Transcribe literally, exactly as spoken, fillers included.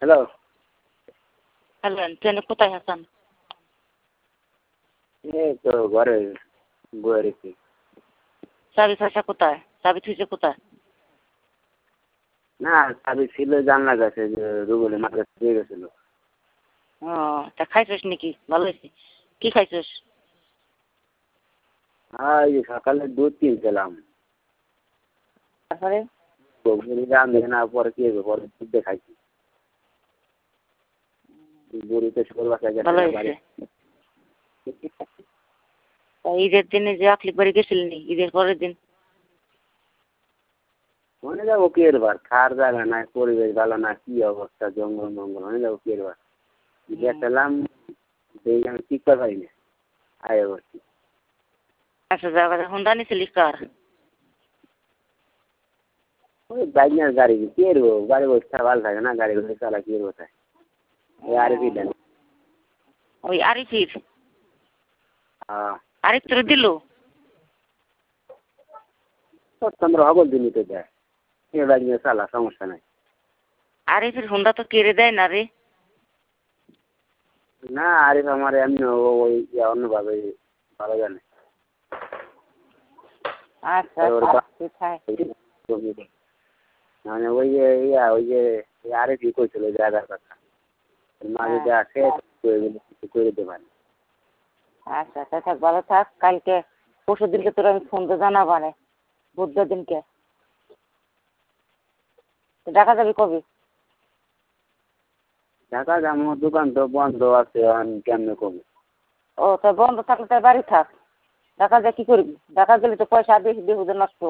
Hello. Hello, ট্রেনে কোথায় আছেন? এই তো ঘরে বয়ে রেখেছি। চাবি পয়সা কোথায়? চাবি থুইছে কোথায়? না চাবি ছিল জানলা কাছে, যে রুবেলের মার কাছে দিয়ে গেছিল। ও তা খাইছিস নাকি? ভালো হয়েছে। কি খাইছিস? হ্যাঁ এই সকালে দুধ কিনছিলাম। তারপরে দাম দেখে না, পরে কি হবে, পরে দুধ খাইছি। বুড়িতে সকল বাসায় ভালো গেছে হয়েছে। বাড়ি। তা ঈদের দিনে যে আকলি বাড়ি গেছিলেন ঈদের পরের দিন? মনে যাবো কি এরবার, খার জায়গা নাই, পরিবেশ ভালো না, কি অবস্থা, জঙ্গল মঙ্গল, মনে যাবো কি এরবার গেছিলাম, সেই আমি টিকতে পারি না, আয় বসছি। আচ্ছা জায়গাটা হুন্ডা নিছিলি কার? ওই বাইকের গাড়ি কি এরবো, গাড়ি বসতে ভালো থাকে না, গাড়ি বসে চালা কি এরবো থাকে। ওই আরে কি দেন ওই আরিফির? হ্যাঁ আরিফ তোর দিল? তোমরা হগল দিনই তো দেয়, এ বাইক নিয়ে চালা, সমস্যা নাই। আরিফের হুন্ডা তো কেড়ে দেয় না রে। না আরিফ আমার এমনি ওই অন্যভাবে ভালো জানে। আচ্ছা মানে ওই যে ইয়া ওই যে আরিফই কইছিল জায়গার কথা, মাঝে যা আছে করে দিতে পারে। আচ্ছা আচ্ছা থাক, ভালো থাক। কালকে পরশু দিনকে তোর আমি ফোন তো জানাবো না, বুধবার দিনকে। ঢাকা যাবি কবে? ঢাকা যাবো, দোকান তো বন্ধ আছে, কেমনে কমে। ও তা বন্ধ থাকলে তার বাড়ি থাক। ঢাকা যা কি করবি? ঢাকা গেলে তো পয়সা বেশি বেহুদে নষ্ট।